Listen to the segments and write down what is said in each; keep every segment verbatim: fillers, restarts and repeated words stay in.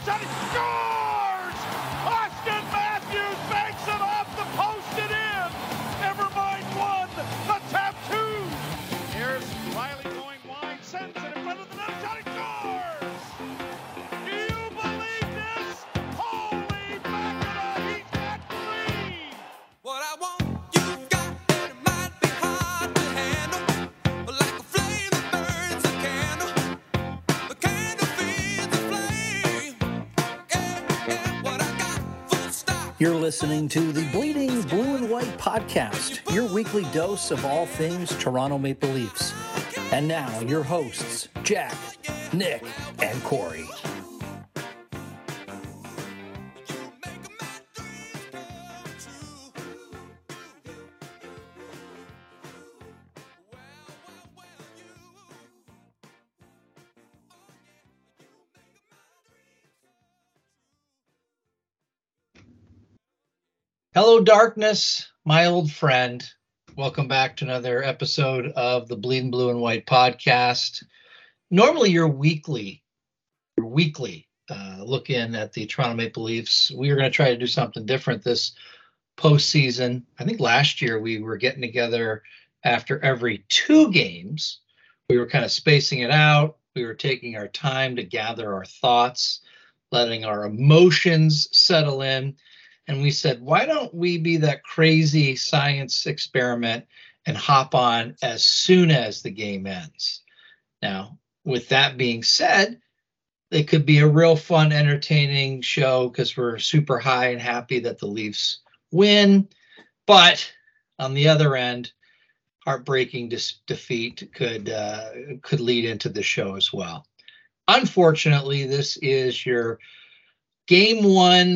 shot. He scores! Austin Matthews banks it off the post and in. Never mind one. The tap two. Here's Riley going wide. Sends it in front of the net. Shot. He scores! Do you believe this? Holy mackerel! He's got three. What I want, you got, and it might be hard to handle. But like a flame that burns a candle, a candle feeds a flame. Yeah, yeah, what I got, full stop. You're listening to the Bleeding Blue and White podcast, your weekly dose of all things Toronto Maple Leafs. And now, your hosts, Jack, Nick, and Corey. Hello, darkness, my old friend. Welcome back to another episode of the Bleeding Blue and White podcast. Normally, your weekly, your weekly uh, look in at the Toronto Maple Leafs. We are going to try to do something different this postseason. I think last year we were getting together after every two games. We were kind of spacing it out. We were taking our time to gather our thoughts, letting our emotions settle in. And we said, why don't we be that crazy science experiment and hop on as soon as the game ends? Now, with that being said, it could be a real fun, entertaining show because we're super high and happy that the Leafs win. But on the other end, heartbreaking dis- defeat could uh, could lead into the show as well. Unfortunately, this is your game one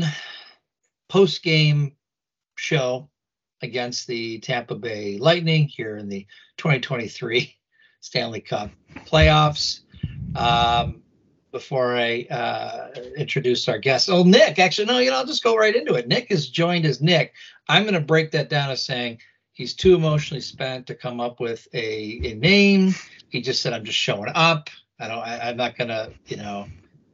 post-game show against the Tampa Bay Lightning here in the twenty twenty-three Stanley Cup playoffs. Um, before I uh, introduce our guest, oh, Nick, actually, no, you know, I'll just go right into it. Nick is joined as Nick. I'm going to break that down as saying he's too emotionally spent to come up with a, a name. He just said, I'm just showing up. I don't, I, I'm not going to, you know,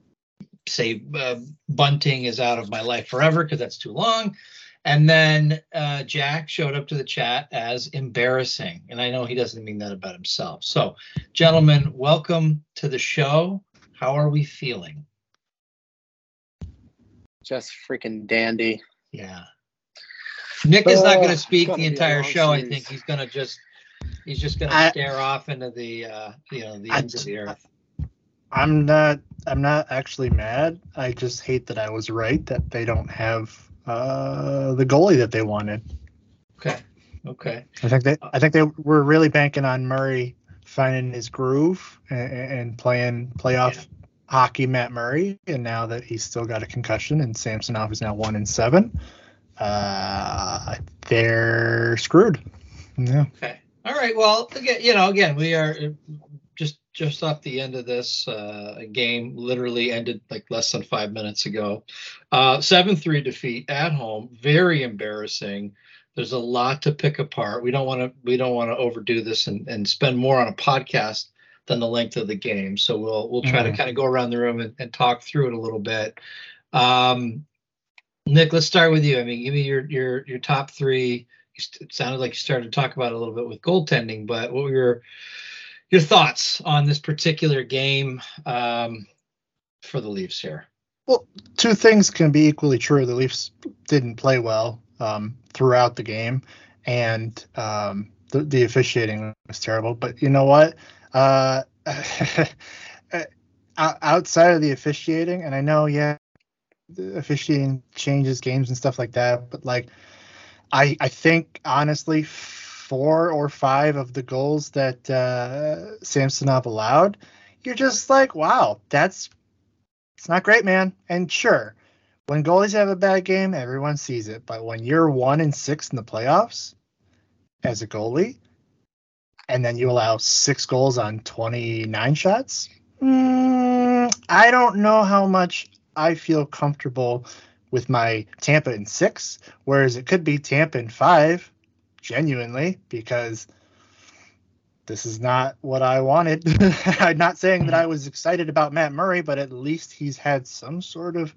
say uh, bunting is out of my life forever because that's too long. And then uh, Jack showed up to the chat as embarrassing. And I know he doesn't mean that about himself. So, gentlemen, welcome to the show. How are we feeling? Just freaking dandy. Yeah. Nick is not going to Uh, speak it's the gonna be a entire long show. I series. think he's going to just, he's just going to I- stare off into the, uh, you know, the I ends of just- the earth. I'm not. I'm not actually mad. I just hate that I was right that they don't have uh, the goalie that they wanted. Okay. Okay. I think they. I think they were really banking on Murray finding his groove and, and playing playoff Yeah. hockey, Matt Murray. And now that he's still got a concussion and Samsonov is now one and seven, uh, they're screwed. Yeah. Okay. All right. Well, again, you know, again, we are just just off the end of this uh, game. Literally ended like less than five minutes ago. Uh, seven three defeat at home. Very embarrassing. There's a lot to pick apart. We don't want to. We don't want to overdo this and, and spend more on a podcast than the length of the game. So we'll we'll try Mhm. to kind of go around the room and, and talk through it a little bit. Um, Nick, let's start with you. I mean, give me your your your top three. It sounded like you started to talk about it a little bit with goaltending, but what were your your thoughts on this particular game um, for the Leafs here? Well, two things can be equally true. The Leafs didn't play well um, throughout the game, and um, the, the officiating was terrible. But you know what? Uh, outside of the officiating, and I know, yeah, the officiating changes games and stuff like that, but like, I I think honestly, four or five of the goals that uh, Samsonov allowed, you're just like, wow, that's it's not great, man. And sure, when goalies have a bad game, everyone sees it. But when you're one and six in the playoffs as a goalie, and then you allow six goals on twenty-nine shots, mm, I don't know how much I feel comfortable with my Tampa in six, whereas it could be Tampa in five, genuinely, because this is not what I wanted. I'm not saying that I was excited about Matt Murray, but at least he's had some sort of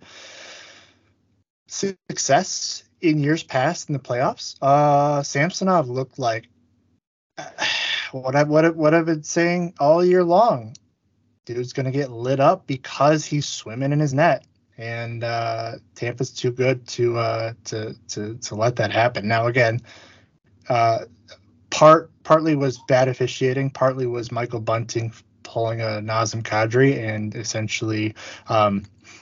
success in years past in the playoffs. Uh, Samsonov looked like what I what I, what I've been saying all year long. Dude's gonna get lit up because he's swimming in his net, and uh, Tampa's too good to uh, to to to let that happen. Now again, uh, part partly was bad officiating, partly was Michael Bunting pulling a Nazem Kadri and essentially um,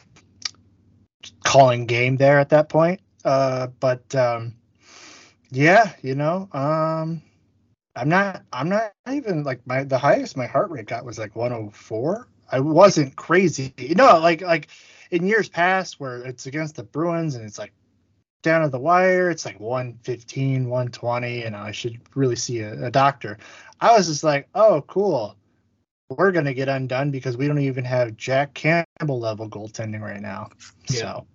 calling game there at that point. Uh, but um, yeah, you know, um, I'm not I'm not even like my the highest my heart rate got was like one oh four. I wasn't crazy, you know, like like in years past where it's against the Bruins and it's like down to the wire, it's like one fifteen, one twenty, and I should really see a, a doctor. I was just like, oh, cool. We're going to get undone because we don't even have Jack Campbell level goaltending right now. Yeah. So,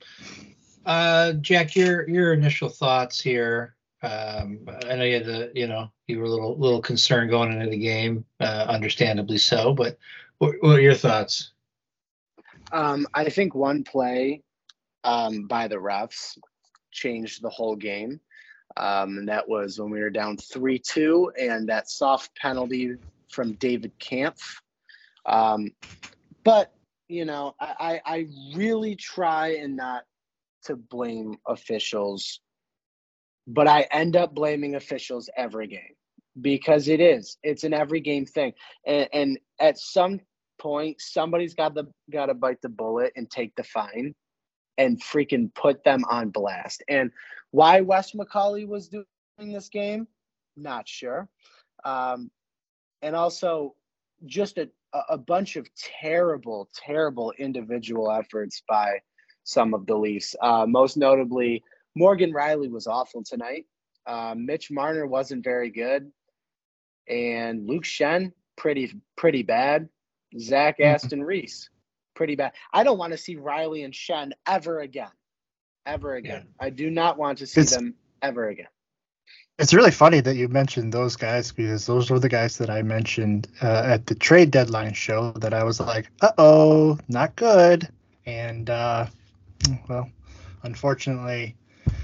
uh, Jack, your your initial thoughts here. Um, I know you had the, you know, you were a little little concerned going into the game, uh, understandably so. But what, what are your thoughts? Um, I think one play um, by the refs changed the whole game. Um, and that was when we were down three two, and that soft penalty from David Kampf. Um, but, you know, I, I, I really try and not to blame officials, but I end up blaming officials every game because it is. It's an every game thing. And, and at some point, somebody's got the got to bite the bullet and take the fine and freaking put them on blast. And why Wes McCauley was doing this game, not sure. Um, and also just a, a bunch of terrible, terrible individual efforts by some of the Leafs. Uh, most notably, Morgan Riley was awful tonight. Uh, Mitch Marner wasn't very good. And Luke Shen, pretty, pretty bad. Zach Aston Reese, pretty bad. I don't want to see Riley and Shen ever again. Ever again. Yeah. I do not want to see it's, them ever again. It's really funny that you mentioned those guys because those were the guys that I mentioned uh, at the trade deadline show that I was like, uh-oh, not good. And, uh, well, unfortunately.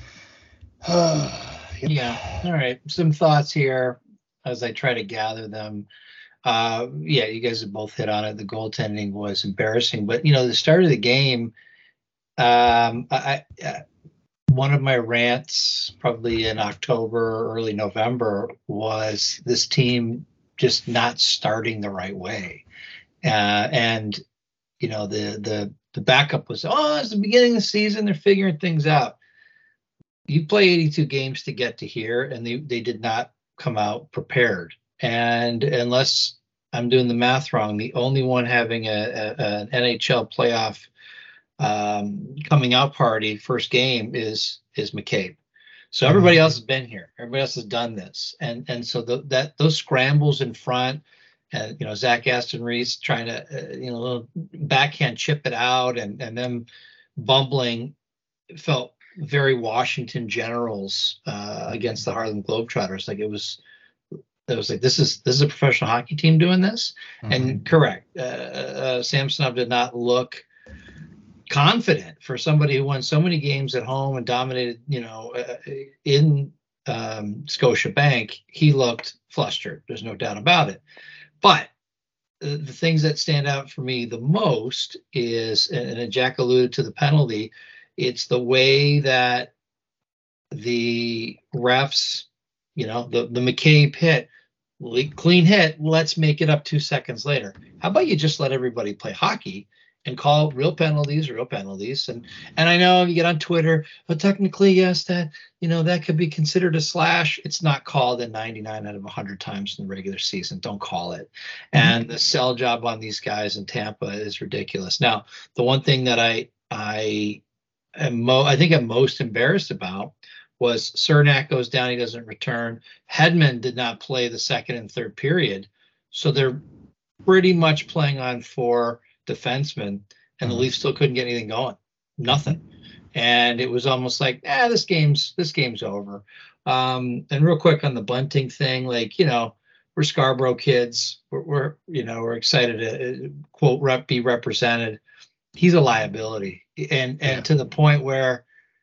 Uh, yep. Yeah. All right. Some thoughts here as I try to gather them. Uh, yeah, you guys have both hit on it. The goaltending was embarrassing, but you know, the start of the game, um, I, I one of my rants probably in October, or early November, was this team just not starting the right way, uh, and you know, the the the backup was, oh, it's the beginning of the season, they're figuring things out. You play eighty-two games to get to here, and they they did not come out prepared. And unless I'm doing the math wrong, the only one having a, a an N H L playoff um, coming out party first game is is McCabe. So everybody mm-hmm. else has been here. Everybody else has done this, and and so the, that those scrambles in front, and you know, Zach Aston Reese trying to uh, you know, little backhand chip it out, and and them bumbling felt very Washington Generals uh, against the Harlem Globetrotters. Like it was. It was like, this is this is a professional hockey team doing this. Mm-hmm. And correct, uh, uh, Samsonov did not look confident for somebody who won so many games at home and dominated, you know, uh, in um, Scotiabank. He looked flustered. There's no doubt about it. But uh, the things that stand out for me the most is, and Jack alluded to the penalty, it's the way that the refs, you know, the, the McCabe hit, clean hit, let's make it up two seconds later. How about you just let everybody play hockey and call real penalties, real penalties? And and I know you get on Twitter, but technically, yes, that, you know, that could be considered a slash. It's not called in ninety-nine out of one hundred times in the regular season. Don't call it. And mm-hmm. the sell job on these guys in Tampa is ridiculous. Now, the one thing that I I am mo- I think I'm most embarrassed about was Cernak goes down, he doesn't return. Hedman did not play the second and third period. So they're pretty much playing on four defensemen, and the Leafs still couldn't get anything going. Nothing. And it was almost like, ah, this game's this game's over. Um, and real quick on the Bunting thing, like, you know, we're Scarborough kids. We're, we're you know we're excited to uh, quote rep be represented. He's a liability, and and Yeah. to the point where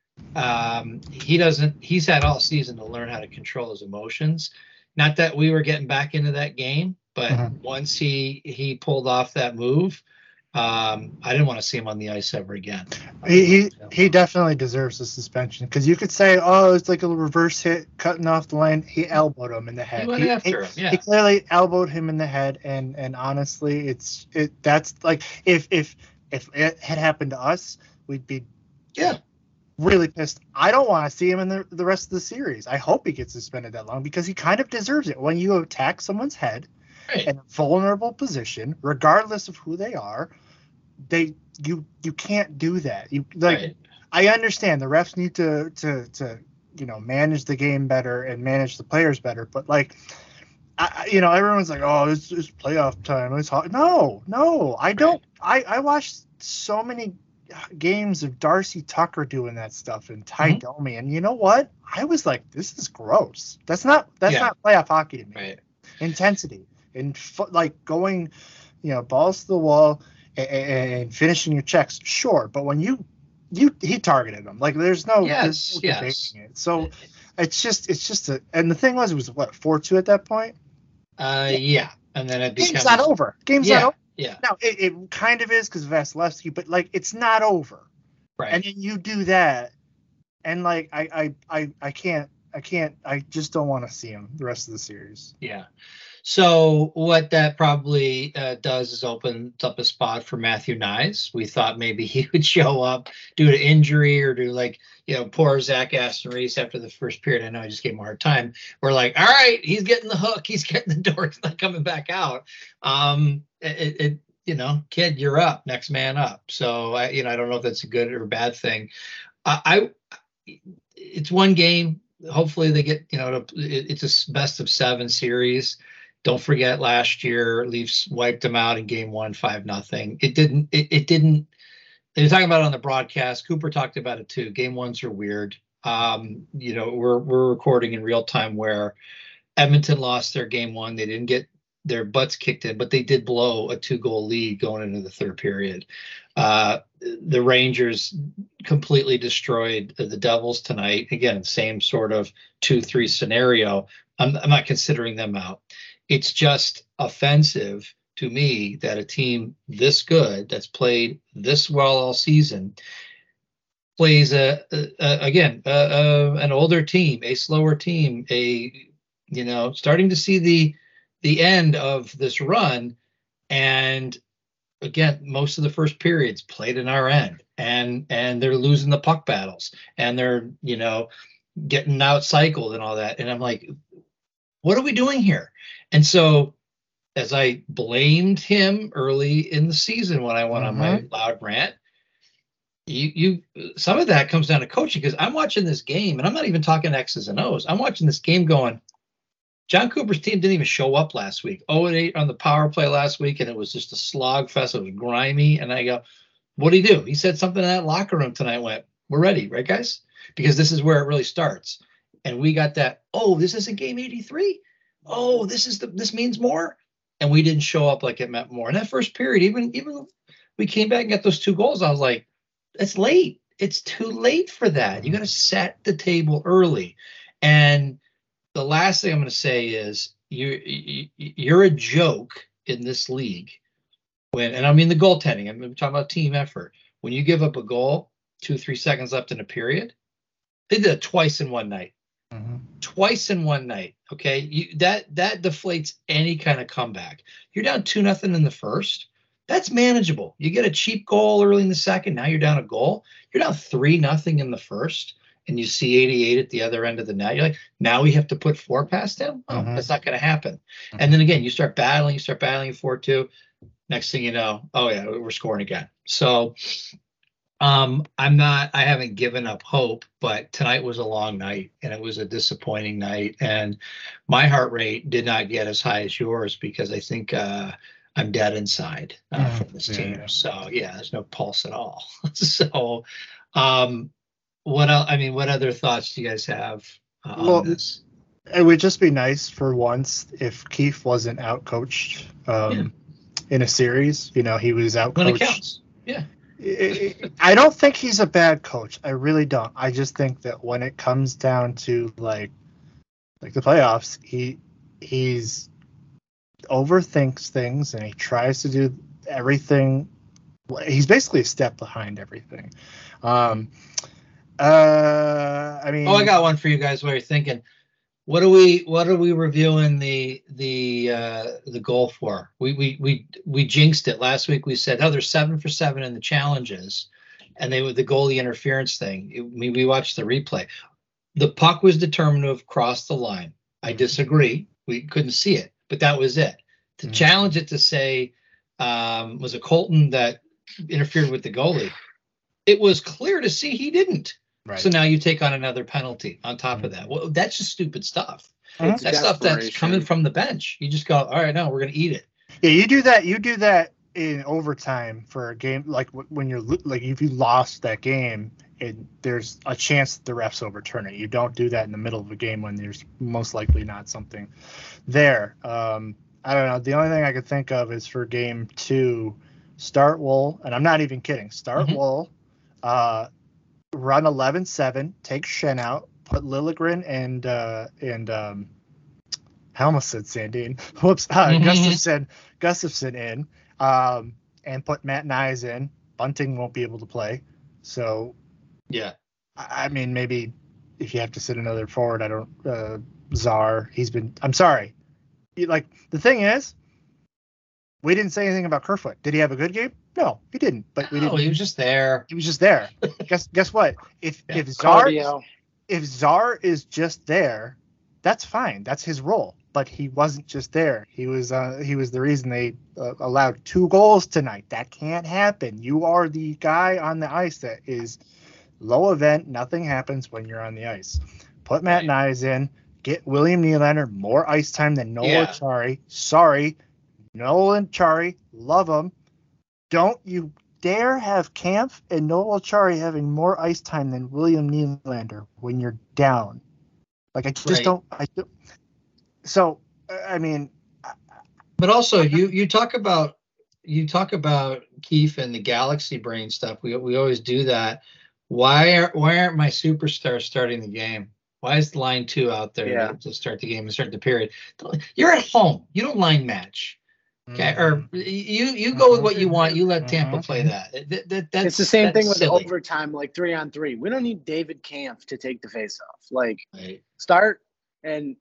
um, he doesn't. He's had all season to learn how to control his emotions. Not that we were getting back into that game, but Mhm. once he he pulled off that move, um, I didn't want to see him on the ice ever again. He he, he definitely deserves a suspension because you could say, oh, it's like a reverse hit cutting off the lane. He elbowed him in the head. He went after him, yeah. He clearly elbowed him in the head, and and honestly, it's it that's like if if if it had happened to us, we'd be Yeah. really pissed. I don't want to see him in the the rest of the series. I hope he gets suspended that long because he kind of deserves it. When you attack someone's head Right. in a vulnerable position, regardless of who they are, they you you can't do that. You like Right. I understand the refs need to to to you know manage the game better and manage the players better, but like I, I- you know everyone's like, oh, it's, it's playoff time. It's hot. No, no, I don't. I I watched so many games of Darcy Tucker doing that stuff and Ty Mhm. Domi, and you know what? I was like, this is gross. That's not that's Yeah. not playoff hockey to me. Right. Intensity and fo- like going, you know, balls to the wall and, and finishing your checks, sure. But when you you he targeted them, like there's no, Yes, there's no yes. debating it. So it's just it's just a and the thing was it was what four two at that point. Uh, yeah. And then it becomes Game's not over. Game's Yeah. not over. Yeah. Now it, it kind of is because Vasilevsky, but like it's not over. Right. And then you do that, and like I I I, I can't I can't I just don't want to see him the rest of the series. Yeah. So what that probably uh, does is opens up a spot for Matthew Nyes. We thought maybe he would show up due to injury or do like, you know, poor Zach Aston Reese after the first period. I know I just gave him a hard time. We're like, all right, he's getting the hook. He's getting the door. He's not coming back out. Um, it, it you know, kid, you're up. Next man up. So I, you know, I don't know if that's a good or a bad thing. I, I it's one game. Hopefully they get, you know, to, it, it's a s- best of seven series. Don't forget last year, Leafs wiped them out in game one, five nothing. It didn't, it, it didn't, they were talking about it on the broadcast. Cooper talked about it too. Game ones are weird. Um, you know, we're, we're recording in real time where Edmonton lost their game one. They didn't get their butts kicked in, but they did blow a two goal lead going into the third period. Uh, the Rangers completely destroyed the Devils tonight. Again, same sort of two, three scenario. I'm, I'm not considering them out. It's just offensive to me that a team this good, that's played this well all season, plays a, a, a again a, a, an older team, a slower team, a you know starting to see the the end of this run, and again most of the first periods played in our end, and and they're losing the puck battles, and they're you know getting out cycled and all that, and I'm like, what are we doing here? And so, as I blamed him early in the season when I went on my loud rant, you you some of that comes down to coaching, because I'm watching this game and I'm not even talking X's and O's. I'm watching this game going, John Cooper's team didn't even show up last week. oh and eight on the power play last week, and it was just a slog fest. It was grimy. And I go, what did he do? He said something in that locker room tonight. Went, we're ready, right, guys? Because this is where it really starts. And we got that, oh, this isn't game eighty-three. Oh, this is the this means more. And we didn't show up like it meant more. In that first period, even even we came back and got those two goals, I was like, it's late. It's too late for that. You got to set the table early. And the last thing I'm going to say is you, you you're a joke in this league when, and I mean the goaltending. I'm talking about team effort. When you give up a goal, two three seconds left in a period, they did it twice in one night. Mhm. Twice in one night. Okay, you, that that deflates any kind of comeback. You're down two nothing in the first. That's manageable. You get a cheap goal early in the second. Now you're down a goal. You're down three nothing in the first, and you see eighty-eight at the other end of the net. You're like, now we have to put four past him. Oh, Mhm. that's not going to happen. And then again, you start battling. You start battling four two. Next thing you know, oh yeah, we're scoring again. So. Um, I'm not, I haven't given up hope, but tonight was a long night and it was a disappointing night. And my heart rate did not get as high as yours because I think uh, I'm dead inside uh, Mm, from this yeah, team. yeah. So yeah, there's no pulse at all. So um, what else? I mean, what other thoughts do you guys have uh, Well, on this? It would just be nice for once if Keefe wasn't outcoached um, in a series. You know, he was When it outcoached. counts. Yeah. I I don't think he's a bad coach. I really don't. I just think that when it comes down to like like the playoffs, he he's overthinks things and he tries to do everything. He's basically a step behind everything. Um, uh, I mean, Oh, I got one for you guys while you're thinking. What are we what are we reviewing the the uh the goal for? We we we we jinxed it last week. We said, oh, they're seven for seven in the challenges, and they were the goalie interference thing. It, we, we watched the replay. The puck was determined to have crossed the line. I disagree. We couldn't see it, but that was it. To Mhm. challenge it to say, um, was it Colton that interfered with the goalie? It was clear to see he didn't. right. So now you take on another penalty on top of that. Well, that's just stupid stuff. It's That's stuff that's desperation. coming from the bench. You just go, all right, no, we're going to eat it. Yeah, you do that. You do that in overtime for a game like w- when you're lo- like if you lost that game, and there's a chance that the refs overturn it. You don't do that in the middle of a game when there's most likely not something there. Um, I don't know. The only thing I could think of is for game two, start Wool, and I'm not even kidding. Start Mhm. Wool, uh, run eleven seven, take Shen out, put Lilligren and uh, and um, I almost said Sandine. Whoops, uh, Mhm. Gustafson, Gustafson in, um, and put Matt Nyes in. Bunting won't be able to play, so Yeah. I I mean maybe if you have to sit another forward, I don't. Uh, Czar, he's been. I'm sorry. You- Like the thing is, we didn't say anything about Kerfoot. Did he have a good game? No, he didn't. But we No, didn't. he was just there. He was just there. guess guess what? If Yeah. if Czar Cardio. if Czar is just there, that's fine. That's his role. But he wasn't just there. He was uh, he was the reason they uh, allowed two goals tonight. That can't happen. You are the guy on the ice that is low event. Nothing happens when you're on the ice. Put Matt Right. Nyes in. Get William Nylander more ice time than Nolan Yeah. Chari. Sorry, Nolan Chari. Love him. Don't you dare have Kampf and Noel Chari having more ice time than William Nylander when you're down. Like I just Right. don't. I don't. So I mean, But also, you you talk about you talk about Keefe and the Galaxy brain stuff. We we always do that. Why are why aren't my superstars starting the game? Why is line two out there Yeah. to, to start the game and start the period? You're at home. You don't line match. Okay, or you you go with what you want. You let Tampa play that. That- that- that's, It's the same that's thing with silly. the overtime, like three on three. We don't need David Kampf to take the face off. Like Right. start and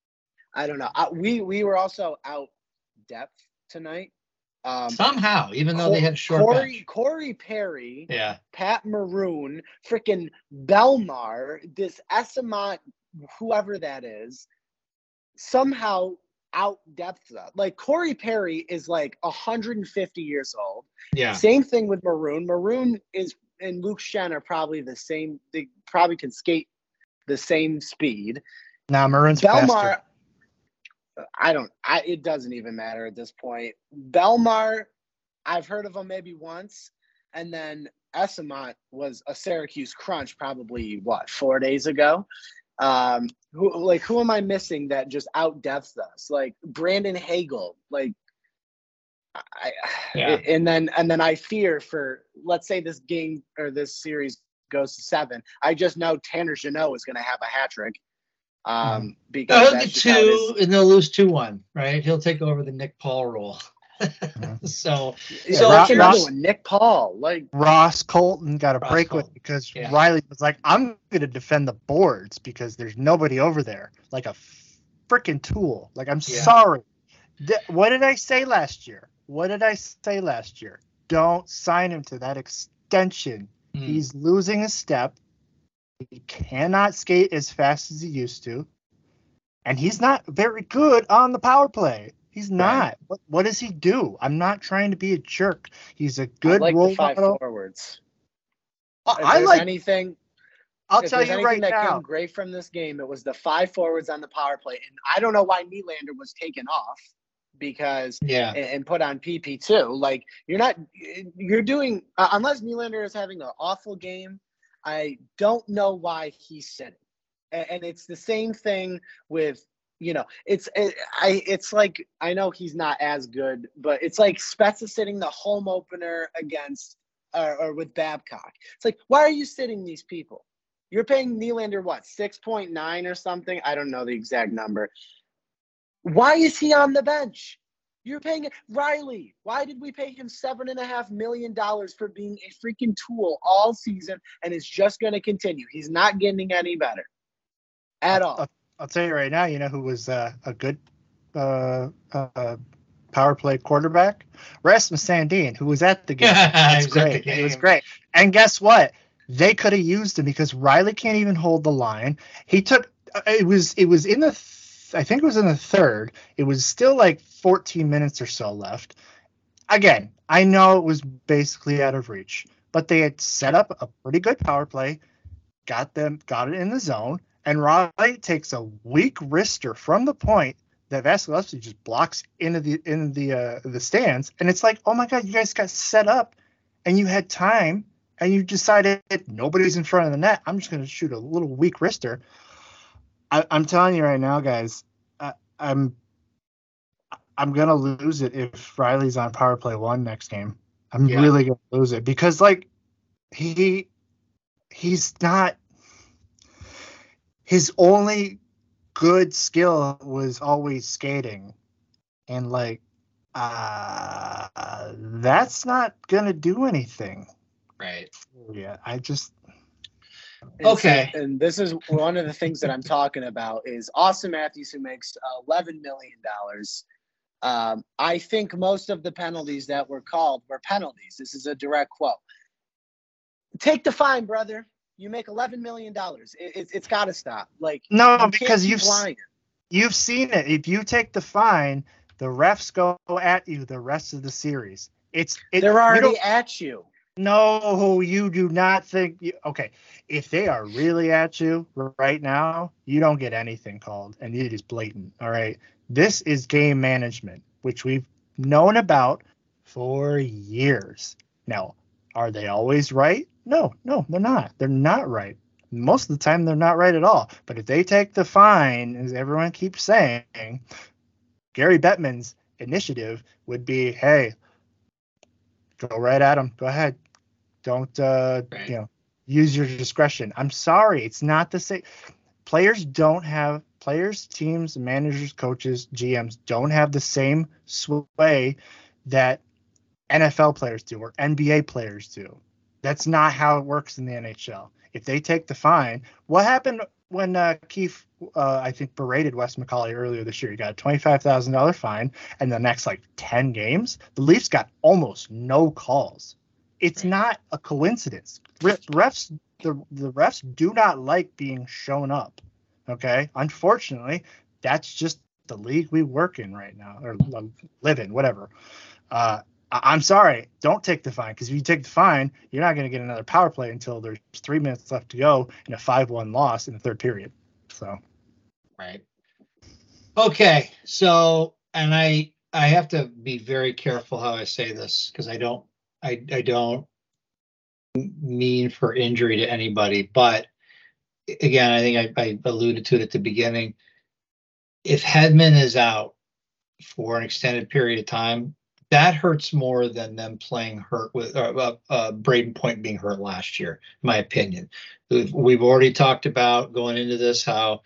I don't know. I, we we were also out depth tonight. Um, Somehow, even though they had a short Corey bench. Corey Perry, Yeah. Pat Maroon, freaking Belmar, this Essamont, whoever that is, somehow out depth us. Like Corey Perry is like one hundred fifty years old. Yeah. Same thing with Maroon. Maroon is and Luke Shen are probably the same. They probably can skate the same speed. now Maroon's Belmar, faster. I don't. I it doesn't even matter at this point. Belmar, I've heard of him maybe once, and then Essamont was a Syracuse crunch probably what four days ago. Um, who like who am I missing that just out depths us? Like Brandon Hagel, like. I, Yeah. and then and then I fear for let's say this game or this series goes to seven. I just know Tanner Jeannot is going to have a hat trick. Um, because He'll that's get just how it is. two, and they'll lose two one. Right? He'll take over the Nick Paul role. Mhm. So, Yeah, so what's Ross- another here's- one? Nick Paul, like Ross Colton got a Ross break Colton. with because Yeah. Riley was like, I'm going to defend the boards because there's nobody over there. Like a freaking tool. Like, I'm Yeah. sorry. Th- what did I say last year? What did I say last year? Don't sign him to that extension. Hmm. He's losing a step. He cannot skate as fast as he used to. And he's not very good on the power play. He's not. What, what does he do? I'm not trying to be a jerk. He's a good I like role the five model. forwards. I, If I there's like. anything. I'll if tell there's you anything right that now. came great from this game, it was the five forwards on the power play, and I don't know why Nylander was taken off because Yeah. and, and put on P P two. Like you're not, you're doing uh, unless Nylander is having an awful game. I don't know why he's sitting. And, and it's the same thing with, you know, it's it, I it's like, I know he's not as good, but it's like Spezza sitting the home opener against or, or with Babcock. It's like, why are you sitting these people? You're paying Nylander what, six point nine or something? I don't know the exact number. Why is he on the bench? You're paying Riley. Why did we pay him seven and a half million dollars for being a freaking tool all season, and it's just going to continue? He's not getting any better at all. I'll, I'll tell you right now, you know who was uh, a good uh, uh, power play quarterback? Rasmus Sandin, who was at the game. He It's was at the great. game. It was great. And guess what? They could have used him because Riley can't even hold the line. He took it was it was in the th- I think it was in the third. It was still like fourteen minutes or so left. Again, I know it was basically out of reach, but they had set up a pretty good power play, got them got it in the zone. And Riley takes a weak wrister from the point that Vasilevsky just blocks into the in the uh, the stands, and it's like, oh my god, you guys got set up, and you had time, and you decided nobody's in front of the net. I'm just going to shoot a little weak wrister. I, I'm telling you right now, guys, I, I'm I'm gonna lose it if Riley's on power play one next game. I'm Yeah. really gonna lose it because like he he's not. His only good skill was always skating, and like uh that's not gonna do anything. Right. Yeah, I just And Okay. so- and this is one of the things that I'm talking about is Austin Matthews, who makes eleven million dollars. Um, I think most of the penalties that were called were penalties. This is a direct quote. Take the fine, brother. You make eleven million dollars. It, it, it's got to stop. Like, no you can't because keep you've s- lying. you've seen it. If you take the fine, the refs go at you the rest of the series. It's it, They're you already don't- at you. No, you do not think. You, okay, if they are really at you right now, you don't get anything called, and it is blatant. All right, this is game management, which we've known about for years. Now, are they always right? No, no, they're not. They're not right. Most of the time, they're not right at all. But if they take the fine, as everyone keeps saying, Gary Bettman's initiative would be, hey, go right at them. Go ahead. Don't, uh, Right. you know, use your discretion. I'm sorry. It's not the same. Players don't have, players, teams, managers, coaches, G Ms don't have the same sway that N F L players do or N B A players do. That's not how it works in the N H L. If they take the fine, what happened when uh, Keefe, uh, I think, berated Wes McCauley earlier this year? He got a twenty-five thousand dollars fine, and the next like ten games, the Leafs got almost no calls. It's Right. not a coincidence. Re- Refs, the the refs do not like being shown up. Okay, unfortunately, that's just the league we work in right now, or um, live in, whatever. Uh, I- I'm sorry, don't take the fine, because if you take the fine, you're not going to get another power play until there's three minutes left to go in a five one loss in the third period. So Right. Okay. So, and I I have to be very careful how I say this because I don't I I don't mean for injury to anybody, but again, I think I, I alluded to it at the beginning. If Hedman is out for an extended period of time, that hurts more than them playing hurt with uh, uh, uh, Braden Point being hurt last year, in my opinion. We've, we've already talked about going into this how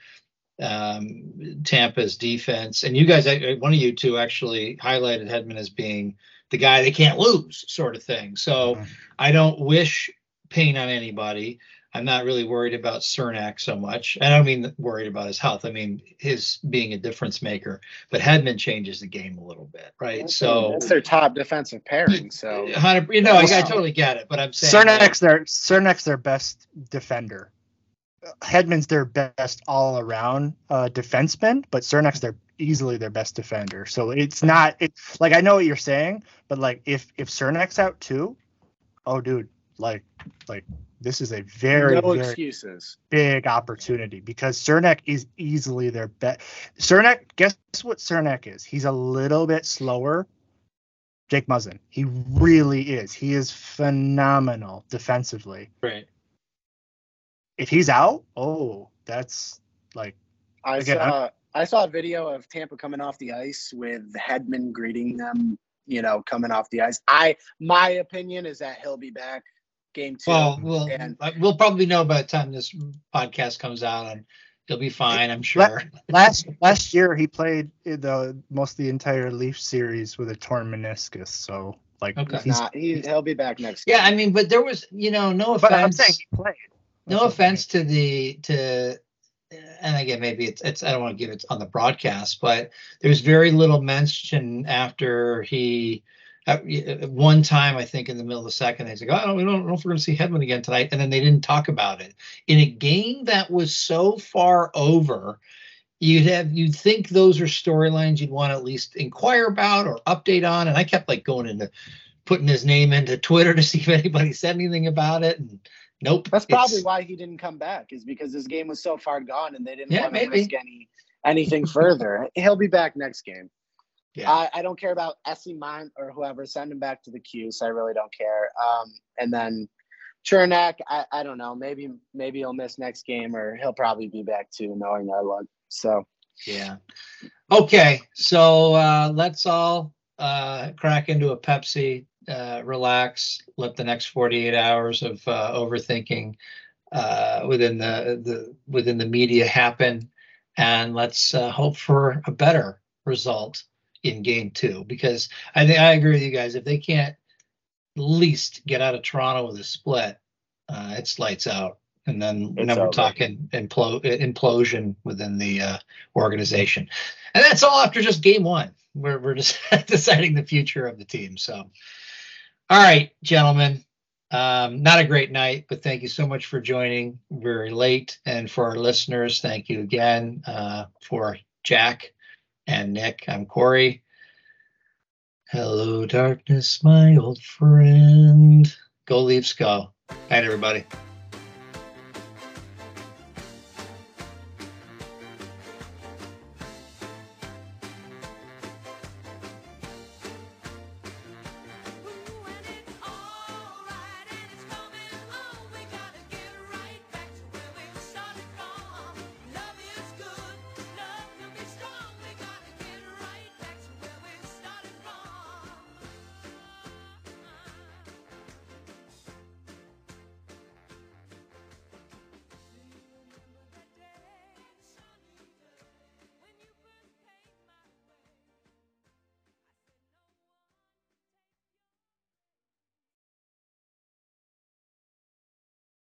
um, Tampa's defense, and you guys, I- one of you two actually highlighted Hedman as being the guy they can't lose, sort of thing. So Mhm. I don't wish pain on anybody. I'm not really worried about Cernak so much. I don't mean worried about his health. I mean his being a difference maker. But Hedman changes the game a little bit, right? So, That's their top defensive pairing. So one hundred you know, I, I totally get it. But I'm saying, like, Cernak's their Cernak's their best defender. Hedman's their best all around uh, defenseman, but Cernak's their easily their best defender. So it's not it like I know what you're saying, but like if if Cernak's out too, oh dude, like like this is a very no very excuses. big opportunity because Cernak is easily their best. Cernak, guess what Cernak is? He's a little bit slower. Jake Muzzin. He really is. He is phenomenal defensively. right. If he's out, oh, that's like I Again, saw I saw a video of Tampa coming off the ice with Hedman greeting them, you know, coming off the ice. I my opinion is that he'll be back game two. Well, we'll and we'll probably know by the time this podcast comes out, and he'll be fine, I'm sure. last last year he played the most of the entire Leaf series with a torn meniscus. So like Okay. he's not he he'll be back next Yeah, I game. mean, but there was, you know, no But I'm offense. saying he played. No offense to the to, and again, maybe it's it's I don't want to give it on the broadcast, but there's very little mention after he. At one time, I think in the middle of the second, they said, "Oh, we don't know if we're going to see Hedman again tonight," and then they didn't talk about it in a game that was so far over. You'd have you'd think those are storylines you'd want to at least inquire about or update on, and I kept like going into putting his name into Twitter to see if anybody said anything about it, and nope. That's probably it's- why he didn't come back, is because his game was so far gone and they didn't Yeah, want to maybe. risk any anything further. He'll be back next game. Yeah. I, I don't care about Essie Mont or whoever. Send him back to the queue. So I really don't care. Um, and then Chernak, I, I don't know. Maybe maybe he'll miss next game, or he'll probably be back too, knowing our luck. So Yeah. Okay. So uh, let's all uh, crack into a Pepsi, uh, relax, let the next forty-eight hours of uh, overthinking uh, within the, the within the media happen, and let's uh, hope for a better result in game two, because I think I agree with you guys. If they can't at least get out of Toronto with a split, uh, it's lights out. And then, It's then we're over. talking implo- implosion within the uh, organization. And that's all after just game one. We're, we're just deciding the future of the team. So, all right, gentlemen, um, not a great night, but thank you so much for joining very late. And for our listeners, thank you again. Uh, for Jack and Nick, I'm Corey. Hello, darkness, my old friend. Go Leafs, go. Night, everybody.